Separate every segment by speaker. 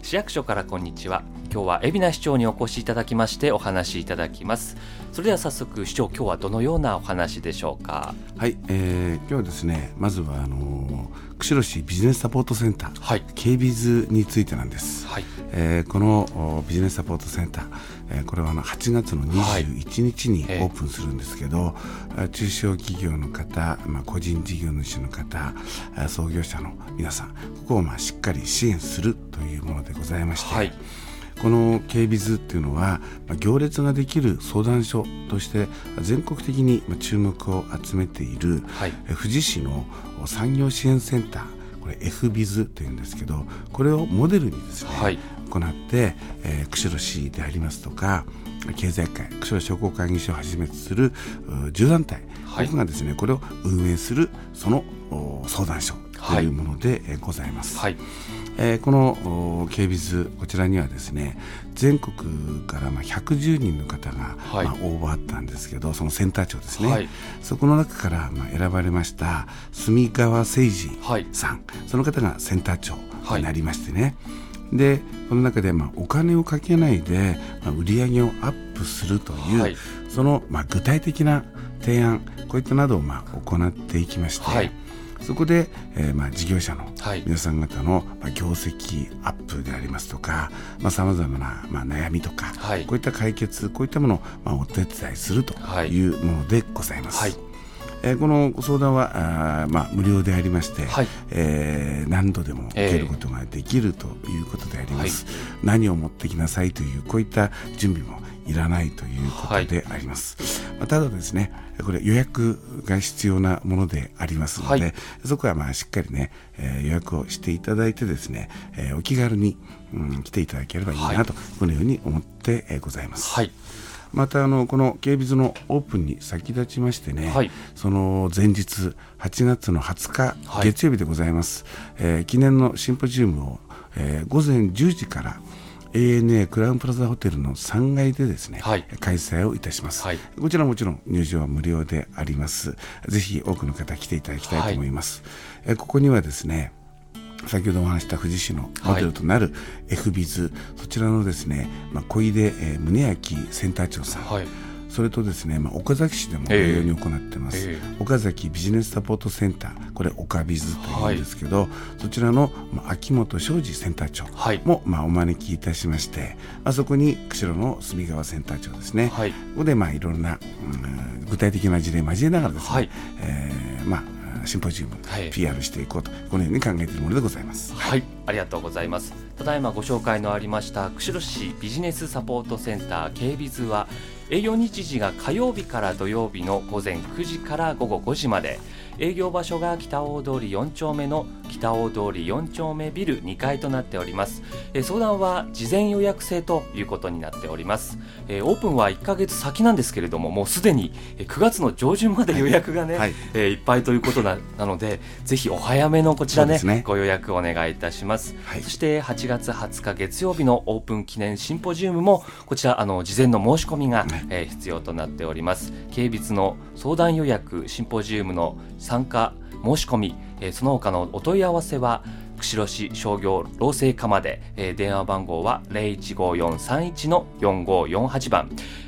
Speaker 1: 市役所からこんにちは。今日は海老名市長にお越しいただきましてお話しいただきます。それでは早速市長、今日はどのようなお話でしょうか。
Speaker 2: はい、今日はですね、まずは釧路市ビジネスサポートセンター、
Speaker 1: はい、
Speaker 2: KBIZ についてなんです。
Speaker 1: はい、
Speaker 2: このビジネスサポートセンター、これは8月の21日にオープンするんですけど、中小企業の方、個人事業主の方、創業者の皆さん、ここをしっかり支援するというものでございまして、はい、この KBIZ っていうのは、行列ができる相談所として全国的に注目を集めている、はい、富士市の産業支援センター、これ FBIZ というんですけど、これをモデルにですね、はい、行って、釧路市でありますとか経済界、釧路商工会議所をはじめとする10団体、はい、ここがですね、これを運営するその相談所というものでございます。はい、この KBIZ、こちらにはですね、全国から110人の方が、はい、応募あったんですけど、そのセンター長ですね、はい、そこの中から選ばれました住川誠二さん、はい、その方がセンター長になりましてね、はい、でこの中でお金をかけないで売り上げをアップするという、はい、その具体的な提案、こういったなどを行っていきまして、はい、そこで、事業者の皆さん方の業績アップでありますとか、さまざまな悩みとか、はい、こういった解決、こういったものをお手伝いするというものでございます。はい、このご相談は無料でありまして、はい、何度でも受けることができるということであります。はい、何を持ってきなさいというこういった準備もいらないということであります。はい、ただですね、これ予約が必要なものでありますので、はい、そこはしっかりね、予約をしていただいてですね、お気軽に、来ていただければいいなと、このように思ってございます。はい、またこの KBIZ のオープンに先立ちましてね、はい、その前日8月の20日、月曜日でございます。記念のシンポジウムを、午前10時からANA クラウンプラザホテルの3階でですね、はい、開催をいたします。はい、こちらもちろん入場は無料であります。ぜひ多くの方来ていただきたいと思います。はい、ここにはですね、先ほどお話した富士市のモデルとなる FBIZ、そちらのですね、小出宗明センター長さん、はい、それとですね、岡崎市でも同様に行っています、岡崎ビジネスサポートセンター、これ岡ビズというんですけど、はい、そちらの秋元昌司センター長も、お招きいたしまして、そこに釧路の住川センター長ですね、はい、ここでいろんな、具体的な事例を交えながらですね、はい、シンポジウム、PR していこうと、このように考えているものでございます。
Speaker 1: はい、ありがとうございます。ただいまご紹介のありました釧路市ビジネスサポートセンター KBIZ は、営業日時が火曜日から土曜日の午前9時から午後5時まで、営業場所が北大通り4丁目の北大通り4丁目ビル2階となっております。相談は事前予約制ということになっております。オープンは1ヶ月先なんですけれども、もうすでに9月の上旬まで予約がね、はい、いっぱいということ なので、ぜひお早めのこちら ね、ご予約お願いいたします。はい、そして8月20日月曜日のオープン記念シンポジウムも、こちら事前の申し込みが、必要となっております。KBIZ の相談予約、シンポジウムの参加申し込み、その他のお問い合わせは釧路市商業労政課まで、電話番号は 015431-4548 番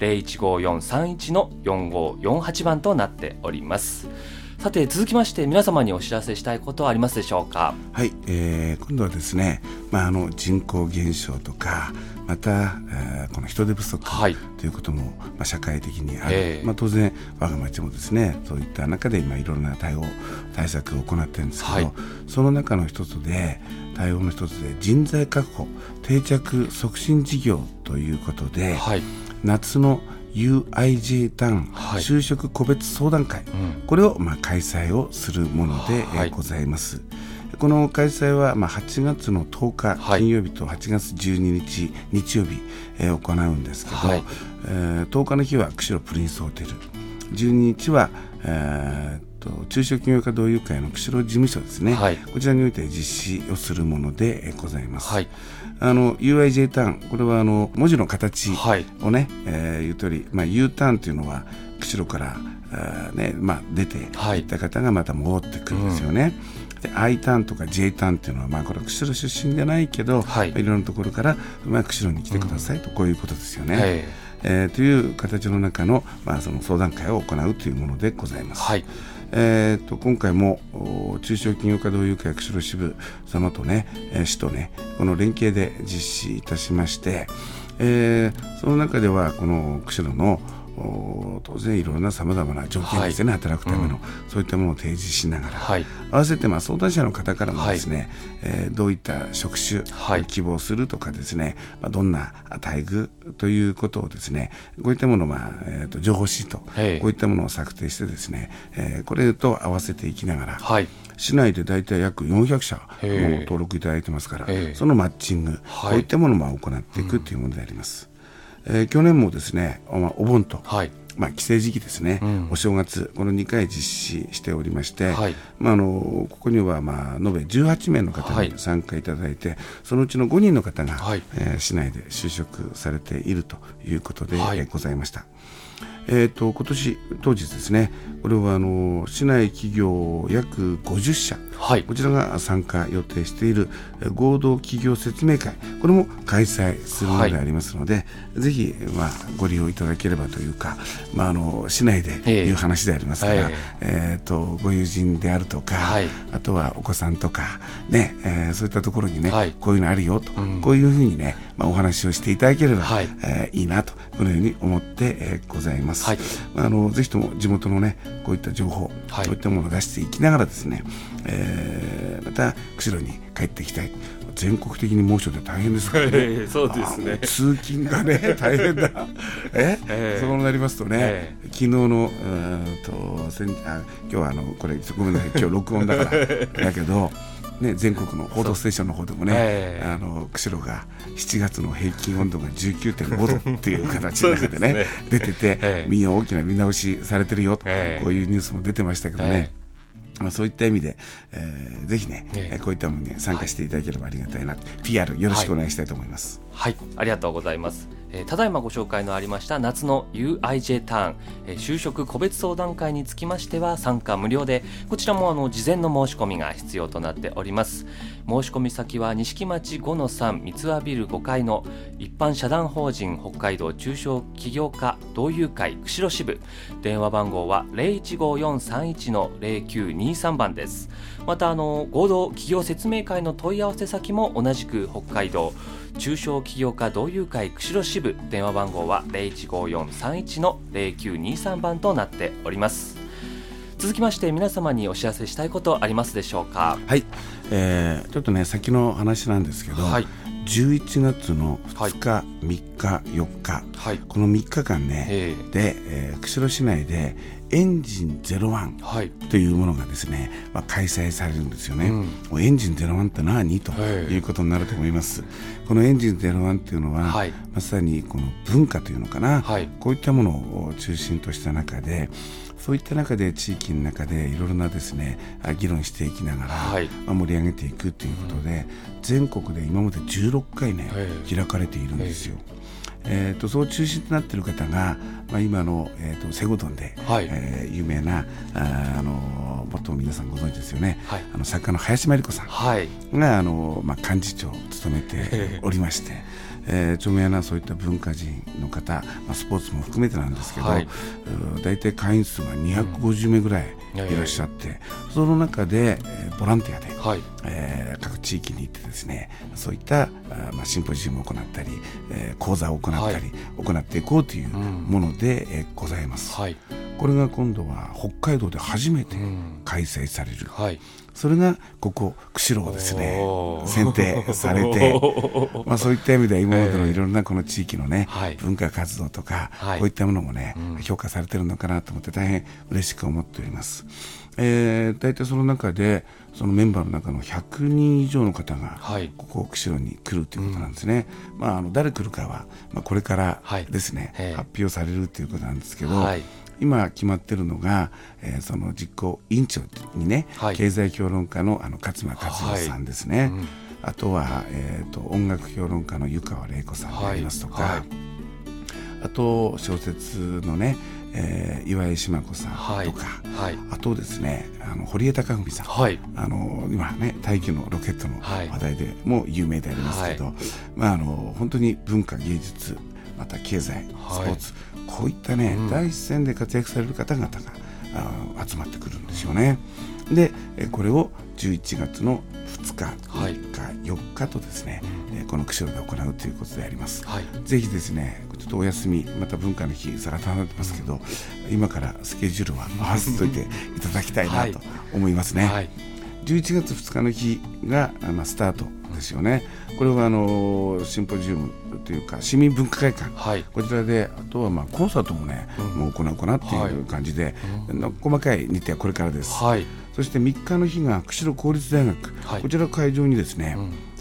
Speaker 1: 015431-4548 番となっております。さて続きまして、皆様にお知らせしたいことはありますでしょうか。
Speaker 2: はい、今度はですね、人口減少とか、また、この人手不足ということも、社会的にある、当然我が町もですね、そういった中で今いろんな対策を行っているんですけど、はい、その中の対応の一つで人材確保定着促進事業ということで、はい、夏のUIJ 団就職個別相談会、これを開催をするものでございます。この開催は8月の10日金曜日と8月12日日曜日行うんですけど、10日の日は釧路プリンスホテル、12日は中小企業家同友会の釧路事務所ですね、こちらにおいて実施をするものでございます。UIJ ターン、これは文字の形をね、言うとおり、U ターンというのは釧路から出ていった方がまた戻ってくるんですよね。 で I ターンとか J ターンっていうのは、これは釧路出身じゃないけど、いろんなところから、釧路に来てくださいと、こういうことですよね。という形の中の、その相談会を行うというものでございます。今回も中小企業家同友会釧路支部様とね、市とね、この連携で実施いたしまして、その中ではこの釧路の当然いろんなさまざまな条件ですね、働くための、そういったものを提示しながら、合わせて相談者の方からもですね、どういった職種を希望するとかですね、どんな待遇ということをですね、こういったものを、情報シート、こういったものを策定してですね、これと合わせていきながら、市内で大体約400社も登録いただいてますから、そのマッチング、こういったものも行っていくというものであります。去年もですね、お盆と、帰省時期ですね、お正月、この2回実施しておりまして、ここには延べ18名の方に参加いただいて、そのうちの5人の方が、市内で就職されているということで、ございました。今年当日ですね、これは市内企業約50社、こちらが参加予定している合同企業説明会、これも開催するのでありますので、ぜひご利用いただければというか、市内でいう話でありますから、ご友人であるとか、あとはお子さんとかね、そういったところにね、こういうのあるよと、こういうふうにね、お話をしていただければ、いいなと、このように思ってございます。ぜひとも地元のね、こういった情報、こういったものを出していきながらですね、また釧路に帰ってきたい。全国的に猛暑で大変ですからね。
Speaker 1: そうですね。
Speaker 2: 通勤がね大変だ。そうなりますとね、昨日の今日はこれごめんなさい、今日録音だからだけど。全国の報道ステーションの方でもね、釧路が7月の平均温度が 19.5 度っていう形の中でね出てて、みんな大きな見直しされてるよと、こういうニュースも出てましたけどね、そういった意味で、ぜひね、こういったものに参加していただければありがたいな、PR よろしくお願いしたいと思います。
Speaker 1: ありがとうございます。ただいまご紹介のありました夏の UIJ ターン、就職個別相談会につきましては参加無料で、こちらも事前の申し込みが必要となっております。申し込み先は錦町 5-3 三ツ輪ビル5階の一般社団法人北海道中小企業家同友会釧路支部、電話番号は 015431-0923 番です。また合同企業説明会の問い合わせ先も同じく北海道中小企業家同友会釧路支部、電話番号は 015431-0923 番となっております。続きまして皆様にお知らせしたいことありますでしょうか。
Speaker 2: ちょっとね先の話なんですけど、11月の2日、3日、4日、この3日間ねで、釧路市内でエンジン01というものがですね、開催されるんですよね。エンジン01って何ということになると思います。このエンジン01っていうのは、まさにこの文化というのかな、こういったものを中心とした中で、そういった中で地域の中でいろいろなですね議論していきながら、盛り上げていくということで、全国で今まで16回ね開かれているんですよ。その中心となっている方が、今の、セゴドンで、有名なもっと皆さんご存知ですよね、作家の林真理子さんが、幹事長を務めておりまして、著名なそういった文化人の方、スポーツも含めてなんですけど、大体会員数が250名ぐらいいらっしゃって、その中で、ボランティアで、各地域に行ってですね、そういった、シンポジウムを行ったり、講座を行ったり、行っていこうというもので、ございます。これが今度は北海道で初めて開催される。それがここ釧路をですね選定されて、そういった意味では今までのいろんなこの地域のね、文化活動とか、こういったものもね、評価されているのかなと思って大変嬉しく思っております。大体その中でそのメンバーの中の100人以上の方がここ釧路に来るということなんですね。誰来るかは、これからですね、発表されるということなんですけど、今決まっているのが、その実行委員長にね、経済評論家の勝間和代さんですね、あとは、音楽評論家の湯川玲子さんでありますとか、あと小説のね、 岩井島子さんとか、
Speaker 1: はいはい、
Speaker 2: あとですね堀江貴文さん、
Speaker 1: はい、
Speaker 2: 今ね大気のロケットの話題でも有名でありますけど、はい、本当に文化芸術また経済スポーツ、こういったね、第一線で活躍される方々が集まってくるんですよね。でこれを11月の2日、3日、4日とですね、この釧路で行うということであります、はい、ぜひですねちょっとお休みまた文化の日さらたなってますけど、今からスケジュールは合わせておいていただきたいなと思いますね、はい、11月2日の日が、スタートですよね。これはシンポジウムというか市民文化会館、はい、こちらであとはコンサートもね、もう行うかなっていう感じで、細かい日程はこれからです、はい、そして3日の日が釧路公立大学、はい、こちら会場にですね、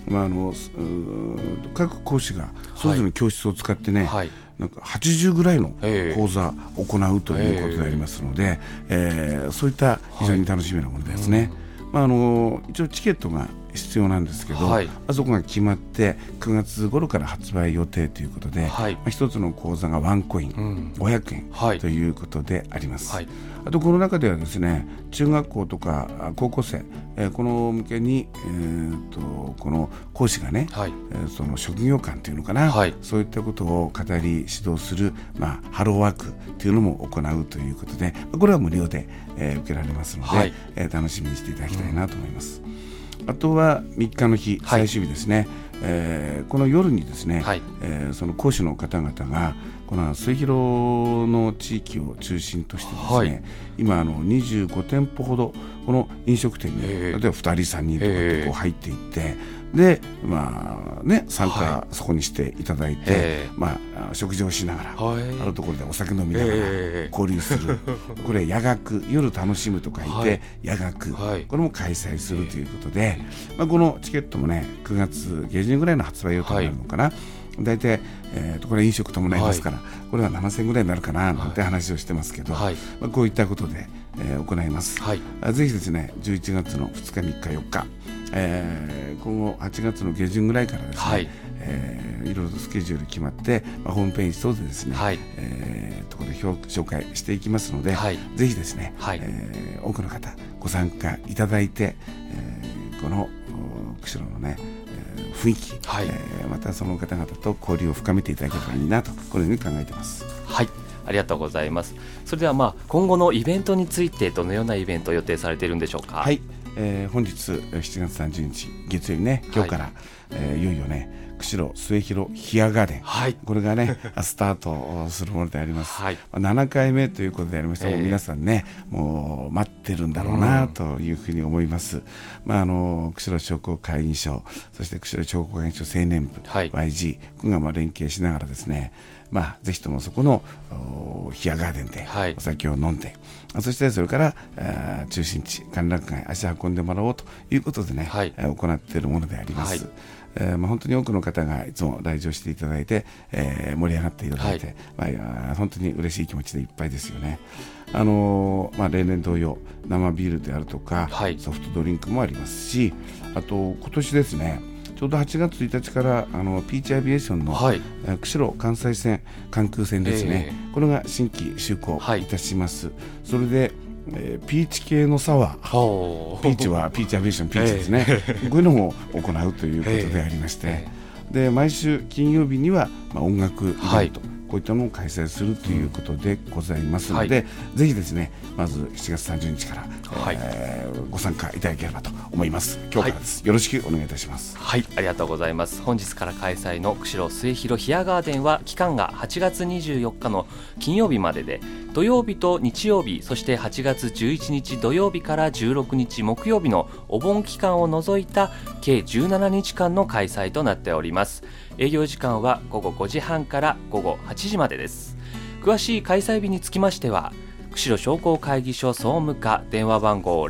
Speaker 2: 各講師がそれぞれの教室を使ってね、はい、なんか80ぐらいの講座を行うということでありますので、そういった非常に楽しみなものですね、一応チケットが必要なんですけど、はい、そこが決まって9月頃から発売予定ということで、はい、一つの講座がワンコイン、500円、はい、ということであります、はい、あとこの中ではですね中学校とか高校生、この向けに、この講師がね、はい、その職業観というのかな、はい、そういったことを語り指導する、ハローワークというのも行うということで、これは無料で、受けられますので、はい、楽しみにしていただきたいなと思います、あとは3日の日、最終日ですね、この夜にですね、はい、その講師の方々がこの末広の地域を中心としてですね、はい、今25店舗ほどこの飲食店に例えば2人3人とかってこう入っていって、で参加そこにしていただいて、食事をしながら、あるところでお酒飲みながら交流する、これ夜学、夜楽しむと書いて夜学、これも開催するということで、このチケットもね9月下旬ぐらいの発売予定になるのかな、大体、これは飲食伴いますから、これは7000円ぐらいになるかななんて話をしてますけど、こういったことで、行います、ぜひですね11月の2日3日4日、今後8月の下旬ぐらいからですね、いろいろとスケジュール決まって、ホームページ等でですね、ところで紹介していきますので、ぜひですね、多くの方ご参加いただいて、この釧路のね雰囲気、またその方々と交流を深めていただければいいなと、このように考えています。
Speaker 1: はい、ありがとうございます。それでは今後のイベントについてどのようなイベントを予定されているんでしょうか。
Speaker 2: はい、本日7月30日月曜日ね、今日から、いよいよね釧路末広ヒアガーデン、これがねスタートするものであります、7回目ということでありまして、皆さんねもう待ってるんだろうなというふうに思います、釧路商工会議所、そして釧路商工会議所青年部、YG ここが連携しながらですね、ぜひともそこのヒアガーデンでお酒を飲んで、そしてそれから中心地歓楽街足運んでもらおうということでね、行っているものであります、本当に多くの方がいつも来場していただいて、盛り上がっていただいて、本当に嬉しい気持ちでいっぱいですよね。例年同様生ビールであるとか、ソフトドリンクもありますし、あと今年ですねちょうど8月1日からピーチアビエーションの、釧路関西線航空船ですね、これが新規就航いたします、それでピーチ系のサワー、ピーチはピーチアビエーションピーチですね、こういうのも行うということでありまして、で毎週金曜日には音楽イベント、こういったのを開催するということでございますので、ぜひですねまず7月30日から、ご参加いただければと思います。今日からです、よろしくお願いいたします。
Speaker 1: はい、ありがとうございます。本日から開催の釧路末広ヒアガーデンは期間が8月24日の金曜日までで、土曜日と日曜日、そして8月11日土曜日から16日木曜日のお盆期間を除いた計17日間の開催となっております。営業時間は午後5時半から午後8時までです。詳しい開催日につきましては釧路商工会議所総務課電話番号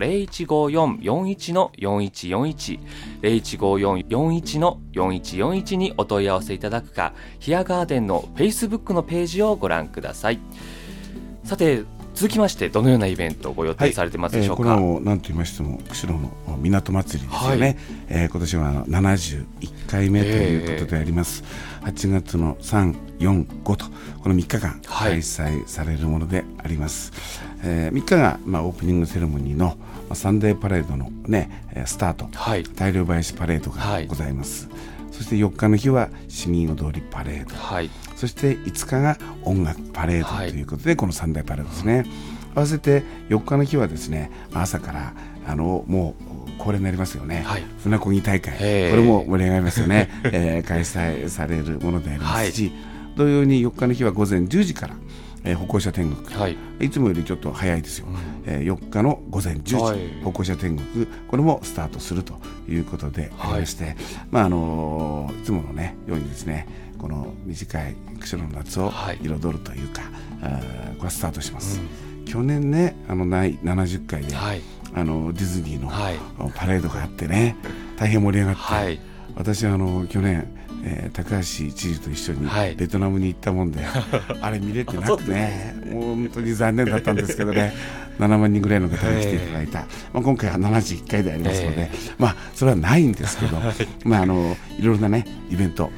Speaker 1: 0154-41-4141 0154-41-4141 にお問い合わせいただくか、ヒアガーデンの Facebook のページをご覧ください。さて続きましてどのようなイベントをご予定されてますでしょうか。
Speaker 2: これはもう何と言いましても釧路の港祭りですよね。今年は71回目ということであります。8月の3、4、5とこの3日間開催されるものであります。3日が、オープニングセレモニーのサンデーパレードの、スタート、大量林パレードがございます。そして4日の日は市民踊りパレード、そして5日が音楽パレードということで、この3大パレードですね。合わせて4日の日はですね、朝からもう恒例になりますよね、船漕ぎ大会、これも盛り上がりますよね、開催されるものでありますし、同様に4日の日は午前10時から歩行者天国、いつもよりちょっと早いですよ、4日の午前10時、歩行者天国、これもスタートするということでありまして、いつものねようにですね、この短い釧路の夏を彩るというか、これスタートします。去年ね、70回で、ディズニーのパレードがあってね、大変盛り上がって、私は去年高橋知事と一緒にベトナムに行ったもんで、あれ見れてなくてね、もう本当に残念だったんですけどね、7万人ぐらいの方に来ていただいた、今回は71回でありますので、それはないんですけど、いろいろなねイベント、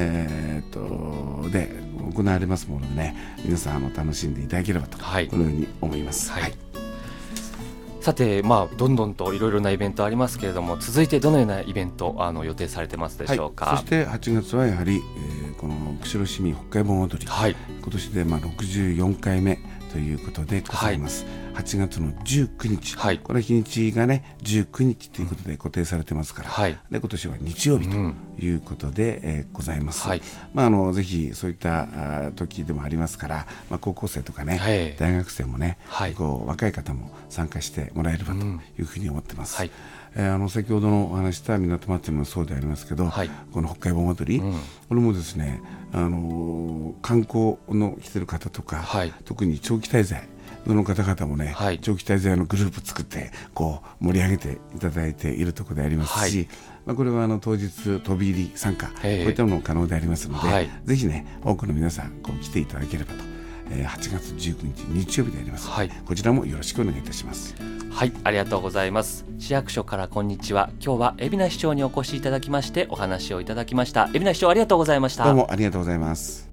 Speaker 2: で行われますものでね、皆さん楽しんでいただければと、このように思います。
Speaker 1: さて、どんどんといろいろなイベントありますけれども、続いてどのようなイベント予定されてますでしょうか。
Speaker 2: そして8月はやはり、この釧路市民北海盆踊り、今年で64回目ということでございます。8月の19日、これ日にちがね19日ということで固定されてますから、で今年は日曜日ということで、ございます。ぜひそういった時でもありますから、高校生とかね、大学生もね、若い方も参加してもらえればというふうに思ってます。先ほどのお話した港祭りもそうでありますけど、この北海盆踊り、これもですね、観光の来てる方とか、特に長期滞在の方々もね、長期滞在のグループ作って盛り上げていただいているところでありますし、これは当日飛び入り参加、こういったものも可能でありますので、ぜひね多くの皆さん来ていただければと。8月19日日曜日であります、こちらもよろしくお願いいたします。
Speaker 1: ありがとうございます。市役所からこんにちは。今日は海老名市長にお越しいただきましてお話をいただきました。海老名市長、ありがとうございました。
Speaker 2: どうもありがとうございます。